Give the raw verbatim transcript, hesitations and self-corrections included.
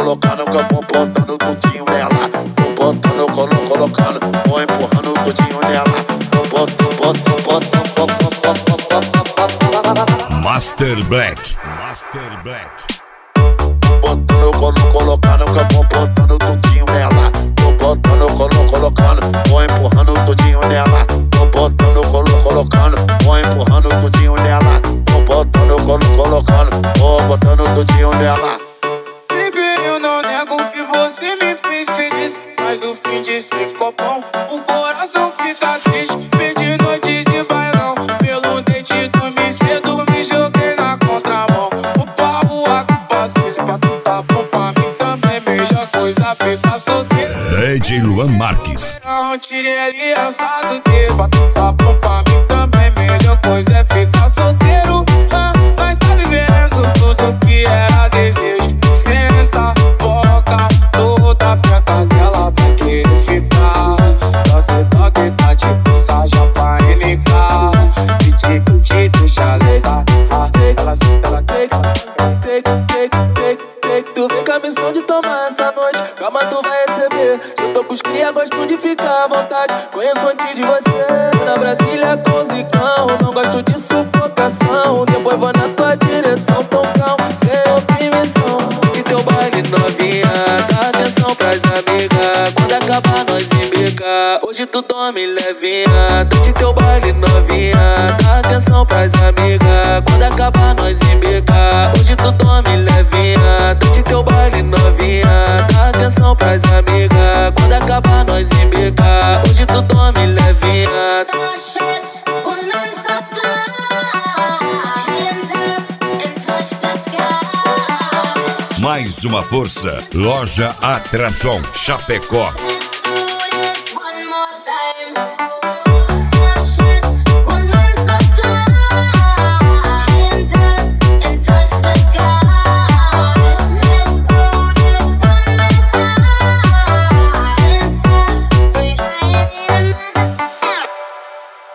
colocando, que eu vou botando tudinho nela. Tô botando, colo, colocando, vou empurrando tudinho nela. Tô botando, botando, botando, botando. Master Black, Master Black. Botando, colo, colocando, que eu vou botando tudinho nela. Tô botando, colo, colocando, vou empurrando tudinho nela. Tô botando, colo, colocando, vou empurrando tudinho nela. Tô botando, colo, colocando, vou botando tudinho nela. Baby, eu não nego que você me fez feliz, mas no fim de cinco copão, o coração fica triste. Perdi noite de bailão, pelo dente dormi cedo, me joguei na contramão. O pau, a paciência pra tu tá bom pra mim também. Melhor coisa ficar solteiro. D J Luan Marques. Não tirei aliançado dele, pra tu tá bom pra mim também. Melhor coisa é ficar solteiro. Ah, nós tá vivendo tudo que era desejo. Senta, boca, toda preta dela vai querer ficar. Toque, toque, tá de passagem pra M K. Piti, piti, deixa legal. Ela senta, ela take, take, take, take, take. Tu vem com a missão de tomar essa noite, calma tu vai receber. Se eu tô com os cria, gosto de ficar à vontade. Conheço antes de você, na Brasília com zicão. Não gosto de sufocação, depois vou na tua direção. Tão calmo, sem oprimição. De teu baile novinha, dá atenção pras amigas. Quando acabar nós embica, hoje tu dorme levinha. De teu baile novinha, dá atenção pras amigas. Quando acabar nós embica, hoje tu dorme levinha. De teu baile novinha, dá atenção pras amigas. Quando acabar nós embica, hoje tu dorme levinha. Mais uma força. Loja Atração Chapecó. Let's do this one more time.